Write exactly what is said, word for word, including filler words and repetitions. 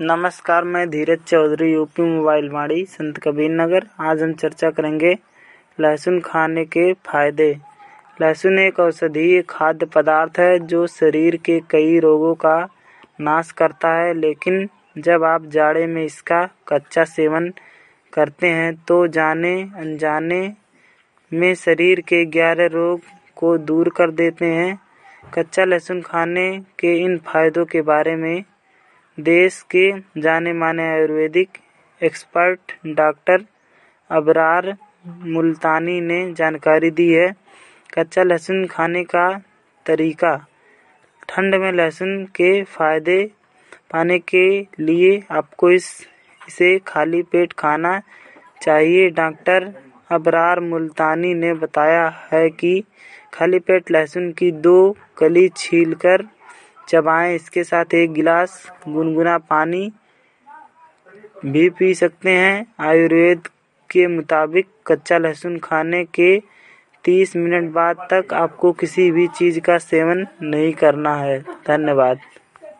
नमस्कार, मैं धीरज Chaudhary, UP mobile माड़ी, संत कबीर नगर। आज हम चर्चा करेंगे लहसुन खाने के फायदे। लहसुन एक औषधीय खाद्य पदार्थ है जो शरीर के कई रोगों का नाश करता है। लेकिन जब आप जाड़े में इसका कच्चा सेवन करते हैं तो जाने अनजाने में शरीर के ग्यारह रोग को दूर कर देते हैं। कच्चा लहसुन खाने के इन फायदों के बारे में देश के जाने माने आयुर्वेदिक एक्सपर्ट डॉक्टर अबरार मुल्तानी ने जानकारी दी है। कच्चा लहसुन खाने का तरीका। ठंड में लहसुन के फायदे पाने के लिए आपको इस इसे खाली पेट खाना चाहिए। डॉक्टर अबरार मुल्तानी ने बताया है कि खाली पेट लहसुन की दो कली छीलकर चबाएं। इसके साथ एक गिलास गुनगुना पानी भी पी सकते हैं। आयुर्वेद के मुताबिक कच्चा लहसुन खाने के तीस मिनट बाद तक आपको किसी भी चीज़ का सेवन नहीं करना है। धन्यवाद।